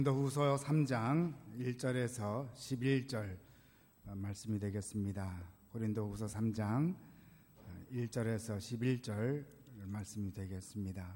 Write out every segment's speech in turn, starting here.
고린도후서 3장 1절에서 11절 말씀이 되겠습니다. 고린도후서 3장 1절에서 11절 말씀이 되겠습니다.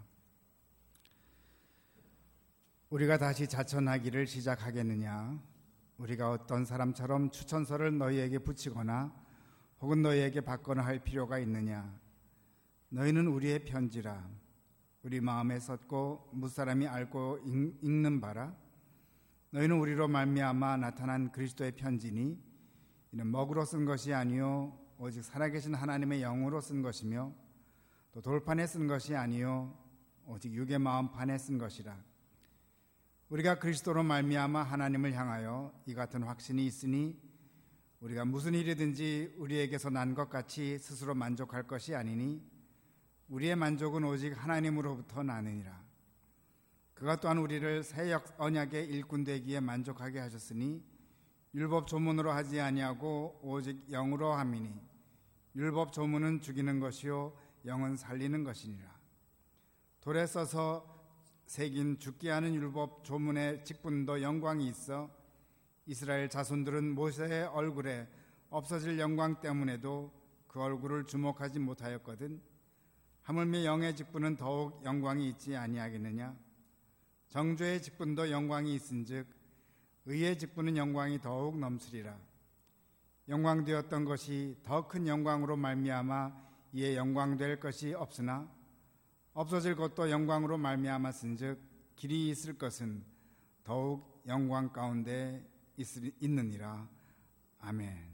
우리가 다시 자천하기를 시작하겠느냐? 우리가 어떤 사람처럼 추천서를 너희에게 붙이거나 혹은 너희에게 받거나 할 필요가 있느냐? 너희는 우리의 편지라. 우리 마음에 섰고 무사람이 알고 읽는 바라. 너희는 우리로 말미암아 나타난 그리스도의 편지니 이는 먹으로 쓴 것이 아니요 오직 살아계신 하나님의 영으로 쓴 것이며 또 돌판에 쓴 것이 아니요 오직 육의 마음판에 쓴 것이라. 우리가 그리스도로 말미암아 하나님을 향하여 이 같은 확신이 있으니 우리가 무슨 일이든지 우리에게서 난 것 같이 스스로 만족할 것이 아니니 우리의 만족은 오직 하나님으로부터 나느니라. 그가 또한 우리를 새 언약의 일꾼 되기에 만족하게 하셨으니 율법 조문으로 하지 아니하고 오직 영으로 함이니 율법 조문은 죽이는 것이요 영은 살리는 것이니라. 돌에 써서 새긴 죽게 하는 율법 조문의 직분도 영광이 있어 이스라엘 자손들은 모세의 얼굴에 없어질 영광 때문에도 그 얼굴을 주목하지 못하였거든. 하물며 영의 직분은 더욱 영광이 있지 아니하겠느냐? 정죄의 직분도 영광이 있은즉 의의 직분은 영광이 더욱 넘치리라. 영광되었던 것이 더 큰 영광으로 말미암아 이에 영광될 것이 없으나 없어질 것도 영광으로 말미암았은즉 길이 있을 것은 더욱 영광 가운데 있느니라. 아멘.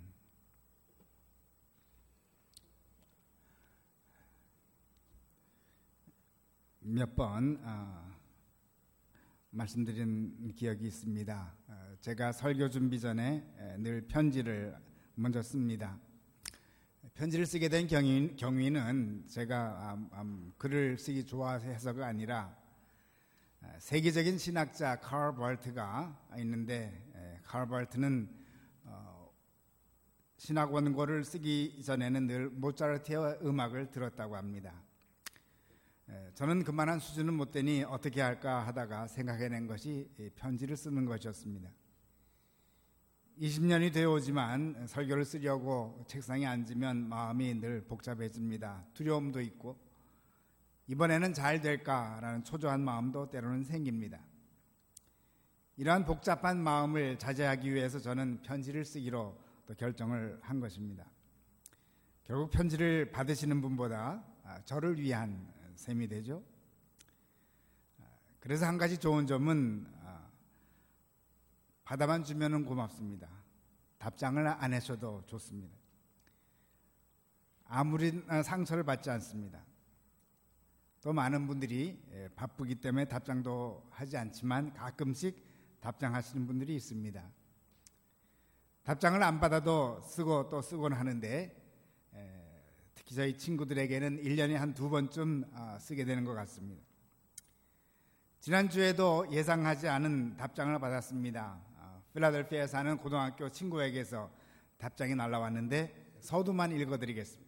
몇 번 말씀드린 기억이 있습니다. 제가 설교 준비 전에 늘 편지를 먼저 씁니다. 편지를 쓰게 된 경위는 제가 글을 쓰기 좋아해서가 아니라 세계적인 신학자 칼 발트가 있는데 칼 발트는 신학 원고를 쓰기 전에는 늘 모차르트의 음악을 들었다고 합니다. 저는 그만한 수준은 못 되니 어떻게 할까 하다가 생각해낸 것이 편지를 쓰는 것이었습니다. 20년이 되어오지만 설교를 쓰려고 책상에 앉으면 마음이 늘 복잡해집니다. 두려움도 있고 이번에는 잘 될까라는 초조한 마음도 때로는 생깁니다. 이러한 복잡한 마음을 자제하기 위해서 저는 편지를 쓰기로 또 결정을 한 것입니다. 결국 편지를 받으시는 분보다 저를 위한 셈이 되죠. 그래서 한 가지 좋은 점은 받아만 주면은 고맙습니다. 답장을 안 하셔도 좋습니다. 아무리 상처를 받지 않습니다. 또 많은 분들이 바쁘기 때문에 답장도 하지 않지만 가끔씩 답장하시는 분들이 있습니다. 답장을 안 받아도 쓰고 또 쓰곤 하는데 특히 저희 친구들에게는 1년에 한 2번쯤 쓰게 되는 것 같습니다. 지난주에도 예상하지 않은 답장을 받았습니다. 필라델피아에 사는 고등학교 친구에게서 답장이 날라왔는데 서두만 읽어드리겠습니다.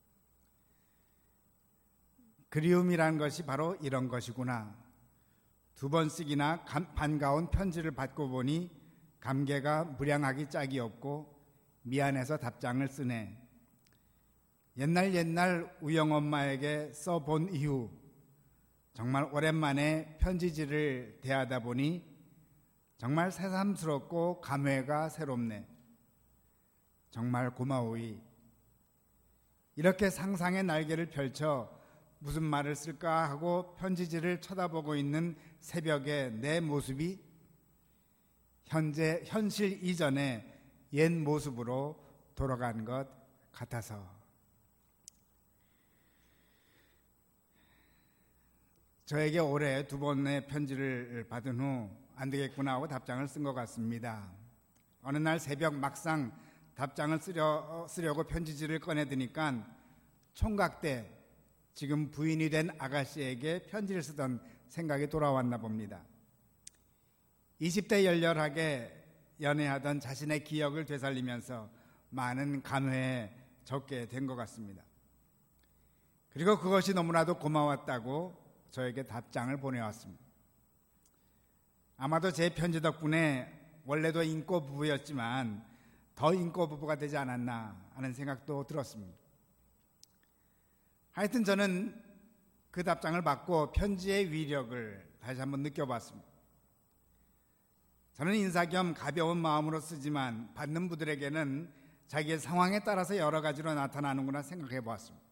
그리움이라는 것이 바로 이런 것이구나. 2번 쓰기나 반가운 편지를 받고 보니 감개가 무량하기 짝이 없고 미안해서 답장을 쓰네. 옛날 우영엄마에게 써본 이후 정말 오랜만에 편지지를 대하다 보니 정말 새삼스럽고 감회가 새롭네. 정말 고마우이. 이렇게 상상의 날개를 펼쳐 무슨 말을 쓸까 하고 편지지를 쳐다보고 있는 새벽에 내 모습이 현실 이전의 옛 모습으로 돌아간 것 같아서 저에게 올해 2번의 편지를 받은 후 안 되겠구나 하고 답장을 쓴 것 같습니다. 어느 날 새벽 막상 답장을 쓰려고 편지지를 꺼내드니까 총각대 지금 부인이 된 아가씨에게 편지를 쓰던 생각이 돌아왔나 봅니다. 20대 열렬하게 연애하던 자신의 기억을 되살리면서 많은 감회에 적게 된 것 같습니다. 그리고 그것이 너무나도 고마웠다고 저에게 답장을 보내왔습니다. 아마도 제 편지 덕분에 원래도 인고 부부였지만 더 인고 부부가 되지 않았나 하는 생각도 들었습니다. 하여튼 저는 그 답장을 받고 편지의 위력을 다시 한번 느껴봤습니다. 저는 인사 겸 가벼운 마음으로 쓰지만 받는 분들에게는 자기의 상황에 따라서 여러 가지로 나타나는구나 생각해 보았습니다.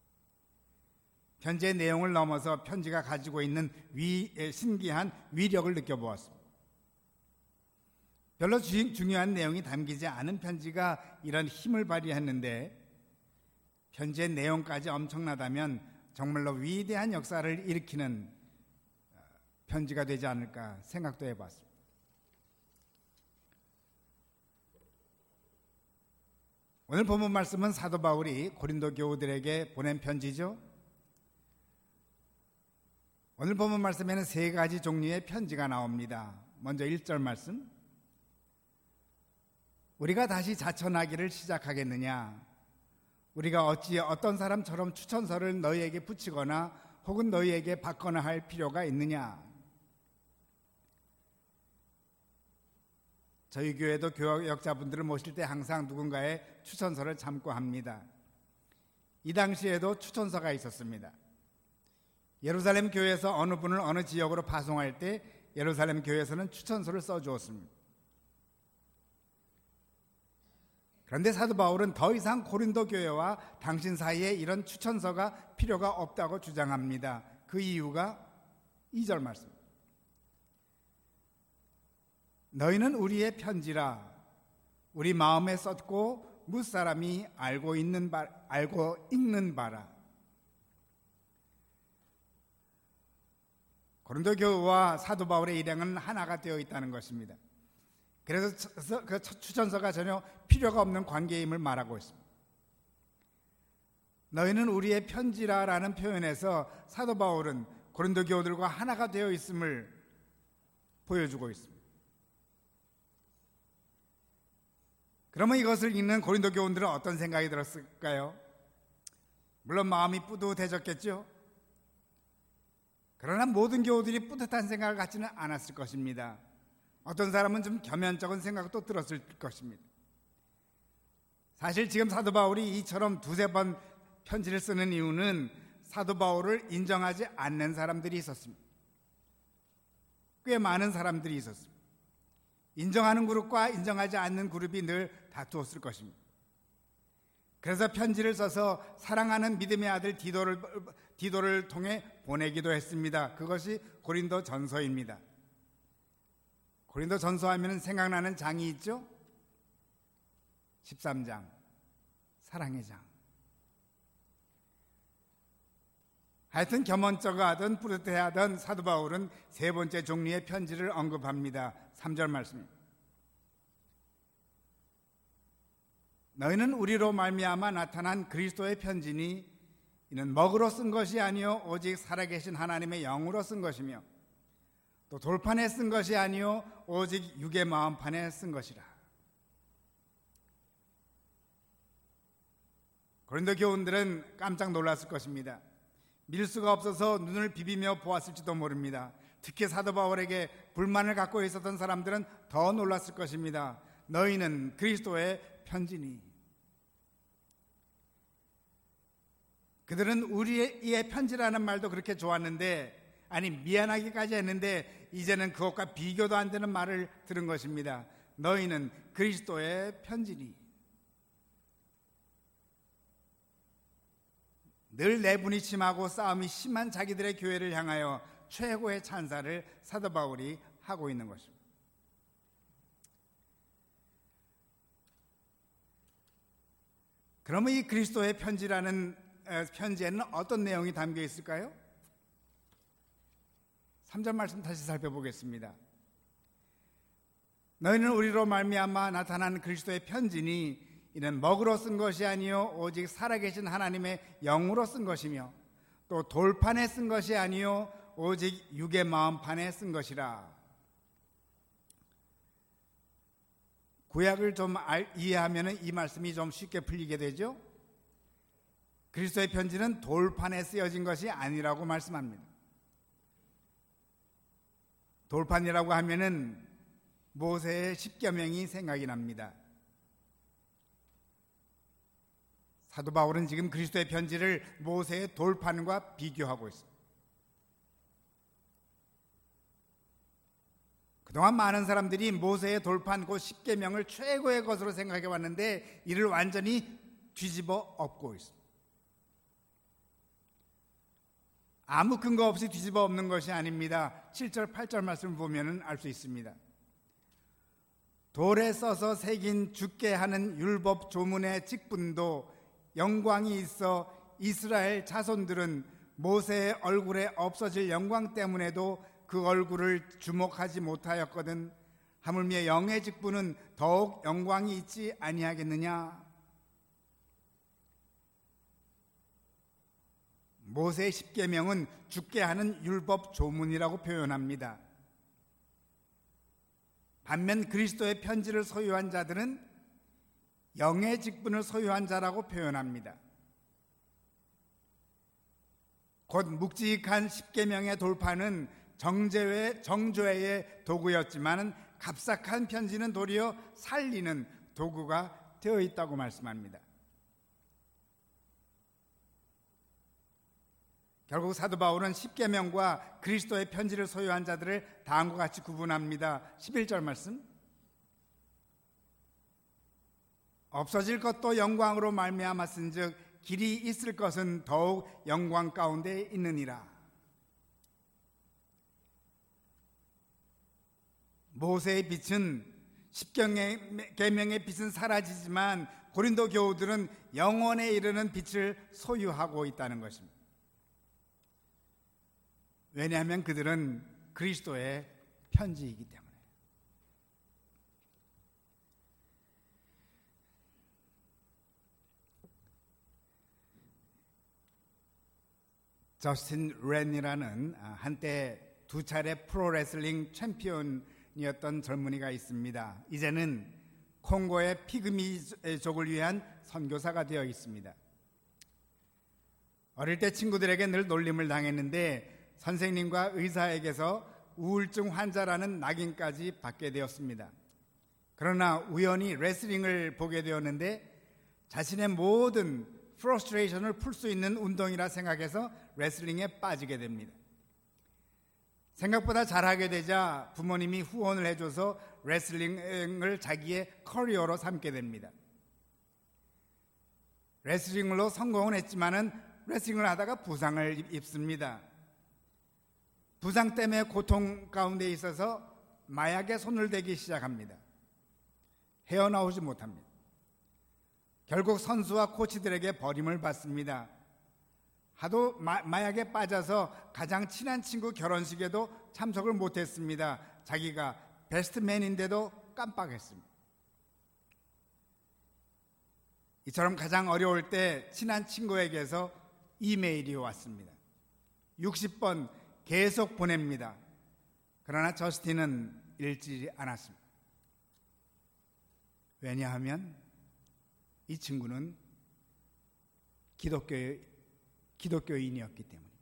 편지의 내용을 넘어서 편지가 가지고 있는 신기한 위력을 느껴보았습니다. 별로 중요한 내용이 담기지 않은 편지가 이런 힘을 발휘했는데 편지의 내용까지 엄청나다면 정말로 위대한 역사를 일으키는 편지가 되지 않을까 생각도 해봤습니다. 오늘 본문 말씀은 사도 바울이 고린도 교우들에게 보낸 편지죠. 오늘 본문 말씀에는 세 가지 종류의 편지가 나옵니다. 먼저 1절 말씀, 우리가 다시 자천하기를 시작하겠느냐? 우리가 어찌 어떤 사람처럼 추천서를 너희에게 붙이거나 혹은 너희에게 받거나 할 필요가 있느냐? 저희 교회도 교역자분들을 모실 때 항상 누군가의 추천서를 참고합니다. 이 당시에도 추천서가 있었습니다. 예루살렘 교회에서 어느 분을 어느 지역으로 파송할 때 예루살렘 교회에서는 추천서를 써주었습니다. 그런데 사도 바울은 더 이상 고린도 교회와 당신 사이에 이런 추천서가 필요가 없다고 주장합니다. 그 이유가 2절 말씀, 너희는 우리의 편지라 우리 마음에 썼고 무사람이 알고 읽는 바라. 고린도 교회와 사도 바울의 일행은 하나가 되어 있다는 것입니다. 그래서 그 추천서가 전혀 필요가 없는 관계임을 말하고 있습니다. 너희는 우리의 편지라라는 표현에서 사도 바울은 고린도 교우들과 하나가 되어 있음을 보여주고 있습니다. 그러면 이것을 읽는 고린도 교우들은 어떤 생각이 들었을까요? 물론 마음이 뿌듯해졌겠죠. 그러나 모든 교우들이 뿌듯한 생각을 갖지는 않았을 것입니다. 어떤 사람은 좀 겸연쩍은 생각도 들었을 것입니다. 사실 지금 사도 바울이 이처럼 두세 번 편지를 쓰는 이유는 사도 바울을 인정하지 않는 사람들이 있었습니다. 꽤 많은 사람들이 있었습니다. 인정하는 그룹과 인정하지 않는 그룹이 늘 다투었을 것입니다. 그래서 편지를 써서 사랑하는 믿음의 아들 디도를 통해 보내기도 했습니다. 그것이 고린도 전서입니다. 고린도 전서하면 생각나는 장이 있죠? 13장, 사랑의 장. 하여튼 겸언쩍어하든 뿌듯해하던 사도 바울은 세 번째 종류의 편지를 언급합니다. 3절 말씀입니다. 너희는 우리로 말미암아 나타난 그리스도의 편지니 이는 먹으로 쓴 것이 아니요 오직 살아계신 하나님의 영으로 쓴 것이며 또 돌판에 쓴 것이 아니요 오직 육의 마음판에 쓴 것이라. 고린도 교우들은 깜짝 놀랐을 것입니다. 밀 수가 없어서 눈을 비비며 보았을지도 모릅니다. 특히 사도 바울에게 불만을 갖고 있었던 사람들은 더 놀랐을 것입니다. 너희는 그리스도의 편지니. 그들은 우리의 편지라는 말도 그렇게 좋았는데, 아니 미안하기까지 했는데 이제는 그것과 비교도 안 되는 말을 들은 것입니다. 너희는 그리스도의 편지니. 늘 내분이 심하고 싸움이 심한 자기들의 교회를 향하여 최고의 찬사를 사도 바울이 하고 있는 것입니다. 그러면 이 그리스도의 편지라는 편지에는 어떤 내용이 담겨 있을까요? 3절 말씀 다시 살펴보겠습니다. 너희는 우리로 말미암아 나타난 그리스도의 편지니 이는 먹으로 쓴 것이 아니요 오직 살아계신 하나님의 영으로 쓴 것이며 또 돌판에 쓴 것이 아니요 오직 육의 마음판에 쓴 것이라. 구약을 좀 이해하면 이 말씀이 좀 쉽게 풀리게 되죠. 그리스도의 편지는 돌판에 쓰여진 것이 아니라고 말씀합니다. 돌판이라고 하면은 모세의 십계명이 생각이 납니다. 사도 바울은 지금 그리스도의 편지를 모세의 돌판과 비교하고 있습니다. 그동안 많은 사람들이 모세의 돌판 그 십계명을 최고의 것으로 생각해 왔는데 이를 완전히 뒤집어 엎고 있습니다. 아무 근거 없이 뒤집어 엎는 것이 아닙니다. 7절 8절 말씀을 보면 알 수 있습니다. 돌에 써서 새긴 죽게 하는 율법 조문의 직분도 영광이 있어 이스라엘 자손들은 모세의 얼굴에 없어질 영광 때문에도 그 얼굴을 주목하지 못하였거든 하물며 영의 직분은 더욱 영광이 있지 아니하겠느냐. 모세의 십계명은 죽게 하는 율법 조문이라고 표현합니다. 반면 그리스도의 편지를 소유한 자들은 영의 직분을 소유한 자라고 표현합니다. 곧 묵직한 십계명의 돌판은 정죄의 도구였지만 값삭한 편지는 도리어 살리는 도구가 되어 있다고 말씀합니다. 결국 사도 바울은 십계명과 그리스도의 편지를 소유한 자들을 다음과 같이 구분합니다. 11절 말씀. 없어질 것도 영광으로 말미암았은즉 길이 있을 것은 더욱 영광 가운데 있느니라. 모세의 빛은 십계명의 빛은 사라지지만 고린도 교우들은 영원에 이르는 빛을 소유하고 있다는 것입니다. 왜냐하면 그들은 그리스도의 편지이기 때문에. 저스틴 렌이라는 한때 2차례 프로레슬링 챔피언이었던 젊은이가 있습니다. 이제는 콩고의 피그미족을 위한 선교사가 되어 있습니다. 어릴 때 친구들에게 늘 놀림을 당했는데 선생님과 의사에게서 우울증 환자라는 낙인까지 받게 되었습니다. 그러나 우연히 레슬링을 보게 되었는데 자신의 모든 프러스트레이션을 풀 수 있는 운동이라 생각해서 레슬링에 빠지게 됩니다. 생각보다 잘하게 되자 부모님이 후원을 해줘서 레슬링을 자기의 커리어로 삼게 됩니다. 레슬링으로 성공은 했지만은 레슬링을 하다가 부상을 입습니다. 부상 때문에 고통 가운데 있어서 마약에 손을 대기 시작합니다. 헤어나오지 못합니다. 결국 선수와 코치들에게 버림을 받습니다. 하도 마약에 빠져서 가장 친한 친구 결혼식에도 참석을 못했습니다. 자기가 베스트맨인데도 깜빡했습니다. 이처럼 가장 어려울 때 친한 친구에게서 이메일이 왔습니다. 60번 계속 보냅니다. 그러나 저스틴은 읽지 않았습니다. 왜냐하면 이 친구는 기독교인이었기 때문입니다.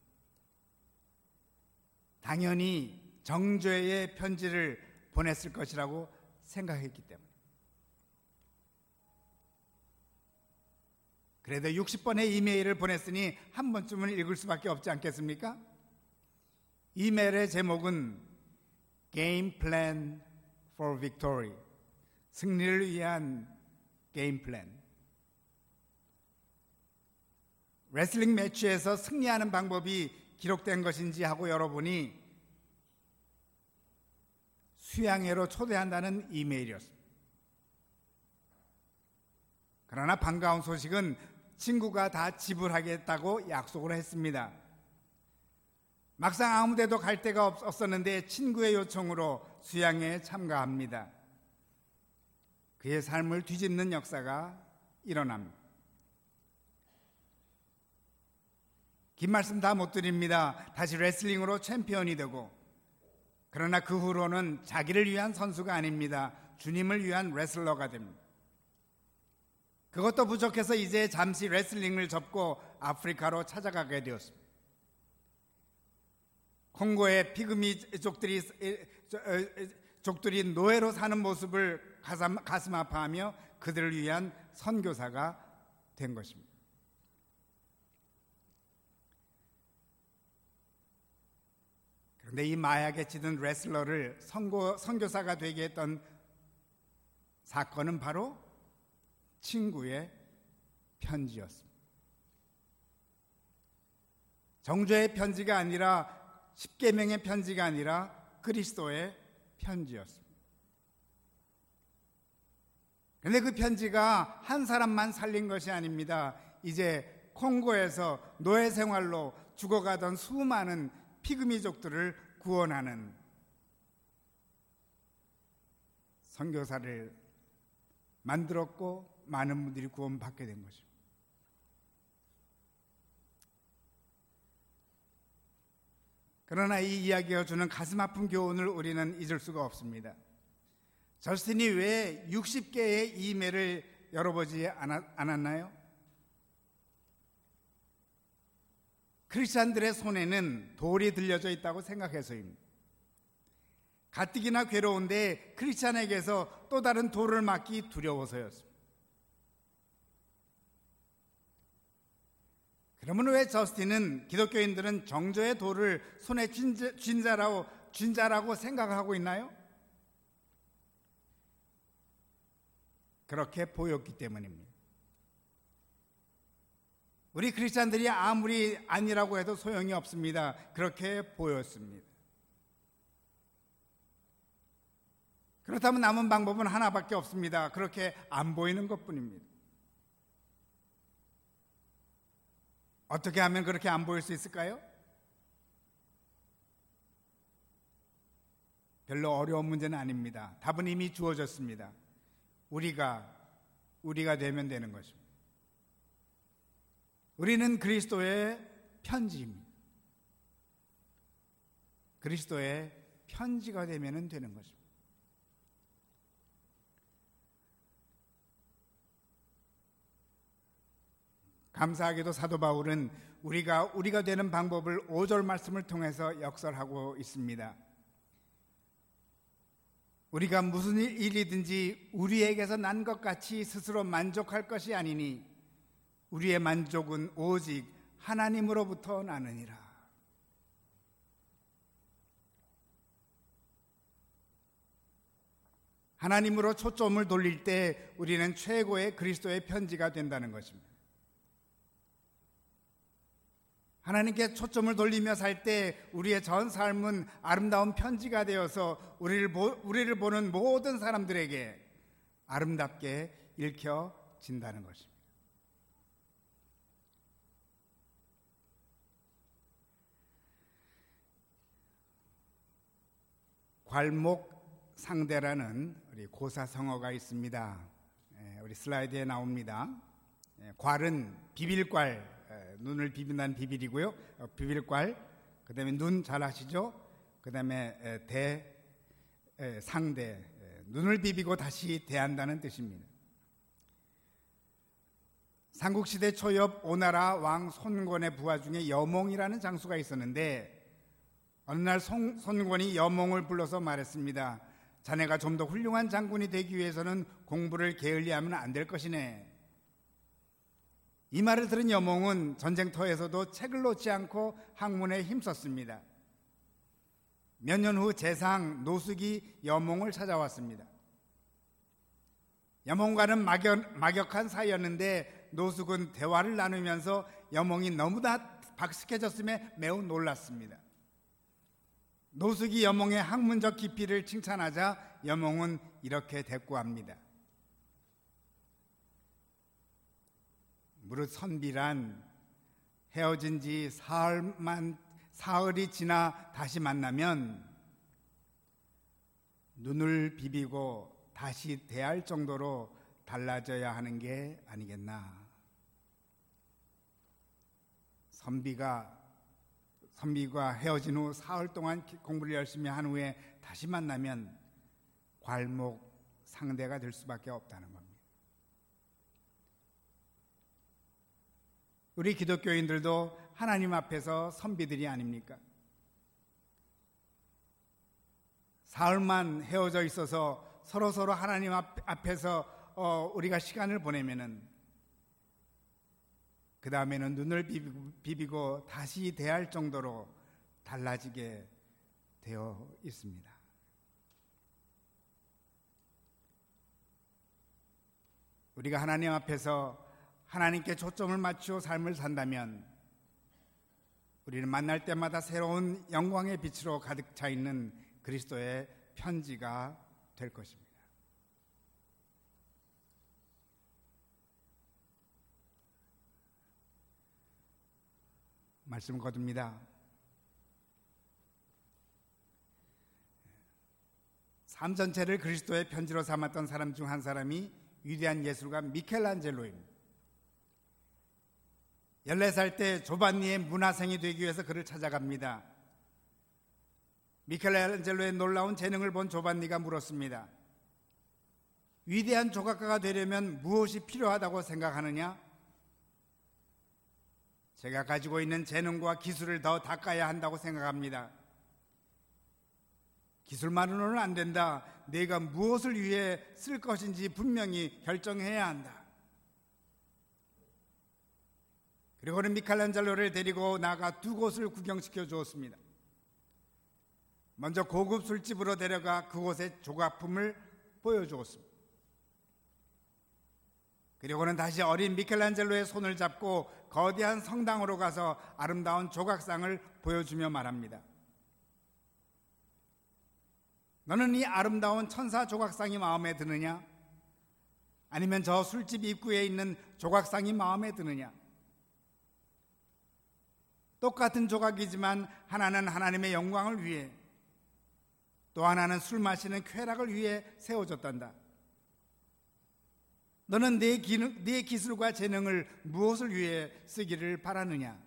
당연히 정죄의 편지를 보냈을 것이라고 생각했기 때문입니다. 그래도 60번의 이메일을 보냈으니 한 번쯤은 읽을 수밖에 없지 않겠습니까? 이메일의 제목은 Game Plan for Victory, 승리를 위한 게임 플랜. 레슬링 매치에서 승리하는 방법이 기록된 것인지 하고 열어보니 수양회로 초대한다는 이메일이었습니다. 그러나 반가운 소식은 친구가 다 지불하겠다고 약속을 했습니다. 막상 아무 데도 갈 데가 없었는데 친구의 요청으로 수양회에 참가합니다. 그의 삶을 뒤집는 역사가 일어납니다. 긴 말씀 다 못 드립니다. 다시 레슬링으로 챔피언이 되고, 그러나 그 후로는 자기를 위한 선수가 아닙니다. 주님을 위한 레슬러가 됩니다. 그것도 부족해서 이제 잠시 레슬링을 접고 아프리카로 찾아가게 되었습니다. 콩고의 피그미족들이 족들이 노예로 사는 모습을 가슴 아파하며 그들을 위한 선교사가 된 것입니다. 그런데 이 마약에 찌든 레슬러를 선교사가 되게 했던 사건은 바로 친구의 편지였습니다. 정죄의 편지가 아니라 십계명의 편지가 아니라 그리스도의 편지였습니다. 그런데 그 편지가 한 사람만 살린 것이 아닙니다. 이제 콩고에서 노예 생활로 죽어가던 수많은 피그미족들을 구원하는 선교사를 만들었고 많은 분들이 구원받게 된 것입니다. 그러나 이 이야기가 주는 가슴 아픈 교훈을 우리는 잊을 수가 없습니다. 저스틴이 왜 60개의 이메일을 열어보지 않았나요? 크리스찬들의 손에는 돌이 들려져 있다고 생각해서입니다. 가뜩이나 괴로운데 크리스찬에게서 또 다른 돌을 맞기 두려워서였습니다. 그러면 왜 저스틴은 기독교인들은 정죄의 돌을 손에 쥔 자라고 생각하고 있나요? 그렇게 보였기 때문입니다. 우리 크리스찬들이 아무리 아니라고 해도 소용이 없습니다. 그렇게 보였습니다. 그렇다면 남은 방법은 하나밖에 없습니다. 그렇게 안 보이는 것뿐입니다. 어떻게 하면 그렇게 안 보일 수 있을까요? 별로 어려운 문제는 아닙니다. 답은 이미 주어졌습니다. 우리가 되면 되는 것입니다. 우리는 그리스도의 편지입니다. 그리스도의 편지가 되면 되는 것입니다. 감사하게도 사도 바울은 우리가 되는 방법을 5절 말씀을 통해서 역설하고 있습니다. 우리가 무슨 일이든지 우리에게서 난 것 같이 스스로 만족할 것이 아니니 우리의 만족은 오직 하나님으로부터 나느니라. 하나님으로 초점을 돌릴 때 우리는 최고의 그리스도의 편지가 된다는 것입니다. 하나님께 초점을 돌리며 살 때 우리의 전 삶은 아름다운 편지가 되어서 우리를 보는 모든 사람들에게 아름답게 읽혀진다는 것입니다. 괄목상대라는 우리 고사성어가 있습니다. 우리 슬라이드에 나옵니다. 괄은 비빌괄, 눈을 비빈다는 비빌이고요. 비빌괄, 그 다음에 눈 잘 아시죠? 그 다음에 상대, 눈을 비비고 다시 대한다는 뜻입니다. 삼국시대 초엽 오나라 왕 손권의 부하 중에 여몽이라는 장수가 있었는데 어느 날 손권이 여몽을 불러서 말했습니다. 자네가 좀 더 훌륭한 장군이 되기 위해서는 공부를 게을리하면 안 될 것이네. 이 말을 들은 여몽은 전쟁터에서도 책을 놓지 않고 학문에 힘썼습니다. 몇 년 후 재상 노숙이 여몽을 찾아왔습니다. 여몽과는 막역한 사이였는데 노숙은 대화를 나누면서 여몽이 너무나 박식해졌음에 매우 놀랐습니다. 노숙이 여몽의 학문적 깊이를 칭찬하자 여몽은 이렇게 대꾸합니다. 무릇 선비란 헤어진 지 사흘이 지나 다시 만나면 눈을 비비고 다시 대할 정도로 달라져야 하는 게 아니겠나. 선비가 헤어진 후 사흘 동안 공부를 열심히 한 후에 다시 만나면 괄목 상대가 될 수밖에 없다는 겁니다. 우리 기독교인들도 하나님 앞에서 선비들이 아닙니까? 사흘만 헤어져 있어서 서로 하나님 앞에서 우리가 시간을 보내면은 그 다음에는 눈을 비비고 다시 대할 정도로 달라지게 되어 있습니다. 우리가 하나님 앞에서 하나님께 초점을 맞추어 삶을 산다면 우리는 만날 때마다 새로운 영광의 빛으로 가득 차 있는 그리스도의 편지가 될 것입니다. 말씀 거둡니다. 삶 전체를 그리스도의 편지로 삼았던 사람 중 한 사람이 위대한 예술가 미켈란젤로입니다. 14살 때 조반니의 문화생이 되기 위해서 그를 찾아갑니다. 미켈란젤로의 놀라운 재능을 본 조반니가 물었습니다. 위대한 조각가가 되려면 무엇이 필요하다고 생각하느냐? 제가 가지고 있는 재능과 기술을 더 닦아야 한다고 생각합니다. 기술만으로는 안 된다. 내가 무엇을 위해 쓸 것인지 분명히 결정해야 한다. 그리고는 미켈란젤로를 데리고 나가 두 곳을 구경시켜 주었습니다. 먼저 고급 술집으로 데려가 그곳의 조각품을 보여주었습니다. 그리고는 다시 어린 미켈란젤로의 손을 잡고 거대한 성당으로 가서 아름다운 조각상을 보여주며 말합니다. 너는 이 아름다운 천사 조각상이 마음에 드느냐? 아니면 저 술집 입구에 있는 조각상이 마음에 드느냐? 똑같은 조각이지만 하나는 하나님의 영광을 위해, 또 하나는 술 마시는 쾌락을 위해 세워졌단다. 너는 네 기술과 재능을 무엇을 위해 쓰기를 바라느냐?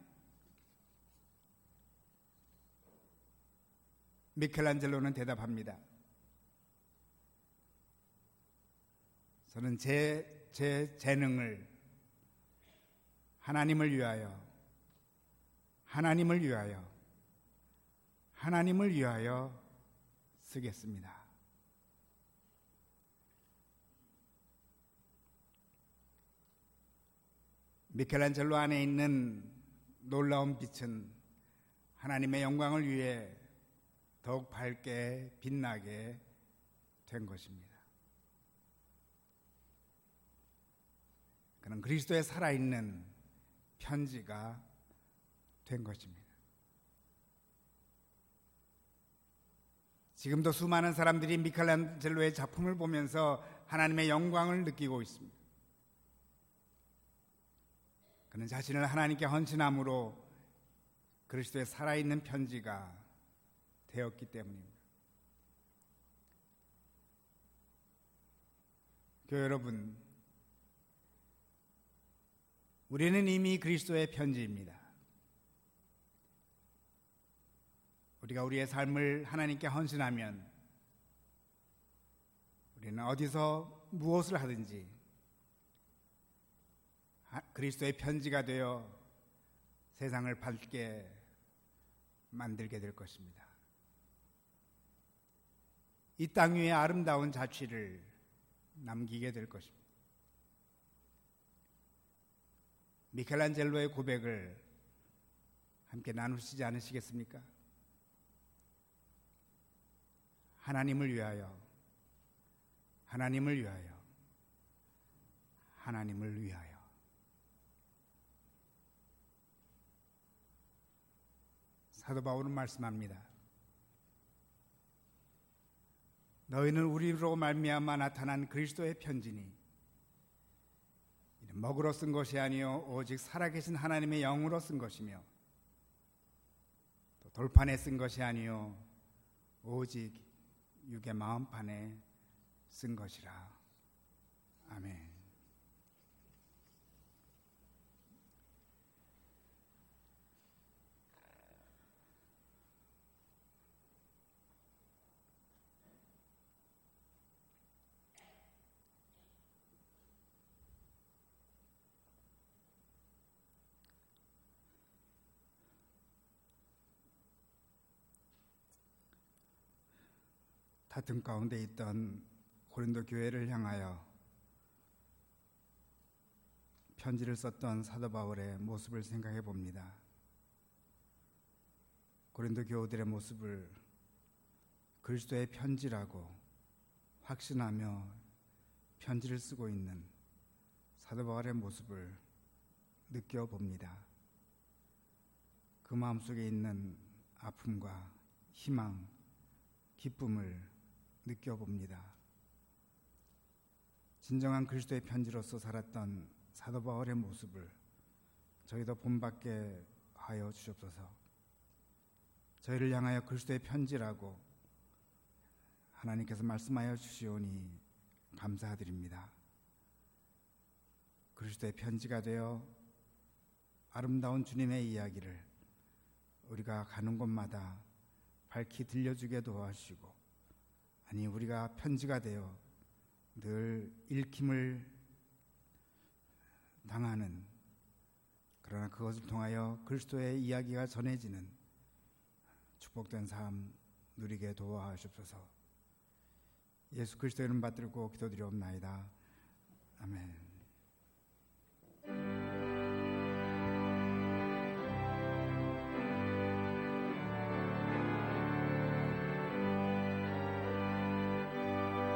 미켈란젤로는 대답합니다. 저는 제 재능을 하나님을 위하여 쓰겠습니다. 미켈란젤로 안에 있는 놀라운 빛은 하나님의 영광을 위해 더욱 밝게 빛나게 된 것입니다. 그는 그리스도의 살아있는 편지가 된 것입니다. 지금도 수많은 사람들이 미켈란젤로의 작품을 보면서 하나님의 영광을 느끼고 있습니다. 그는 자신을 하나님께 헌신함으로 그리스도의 살아있는 편지가 되었기 때문입니다. 교회 여러분, 우리는 이미 그리스도의 편지입니다. 우리가 우리의 삶을 하나님께 헌신하면 우리는 어디서 무엇을 하든지 그리스도의 편지가 되어 세상을 밝게 만들게 될 것입니다. 이 땅 위에 아름다운 자취를 남기게 될 것입니다. 미켈란젤로의 고백을 함께 나누시지 않으시겠습니까? 하나님을 위하여, 하나님을 위하여, 하나님을 위하여. 사도 바울은 말씀합니다. 너희는 우리로 말미암아 나타난 그리스도의 편지니 이는 먹으로 쓴 것이 아니요 오직 살아계신 하나님의 영으로 쓴 것이며 또 돌판에 쓴 것이 아니요 오직 육의 마음판에 쓴 것이라. 아멘. 다툼 가운데 있던 고린도 교회를 향하여 편지를 썼던 사도 바울의 모습을 생각해 봅니다. 고린도 교우들의 모습을 그리스도의 편지라고 확신하며 편지를 쓰고 있는 사도 바울의 모습을 느껴봅니다. 그 마음속에 있는 아픔과 희망, 기쁨을 느껴봅니다. 진정한 그리스도의 편지로서 살았던 사도 바울의 모습을 저희도 본받게 하여 주옵소서. 저희를 향하여 그리스도의 편지라고 하나님께서 말씀하여 주시오니 감사드립니다. 그리스도의 편지가 되어 아름다운 주님의 이야기를 우리가 가는 곳마다 밝히 들려주게 도와주시고, 아니 우리가 편지가 되어 늘 읽힘을 당하는, 그러나 그것을 통하여 그리스도의 이야기가 전해지는 축복된 삶 누리게 도와주옵소서. 예수 그리스도의 이름 받들고 기도드리옵나이다. 아멘.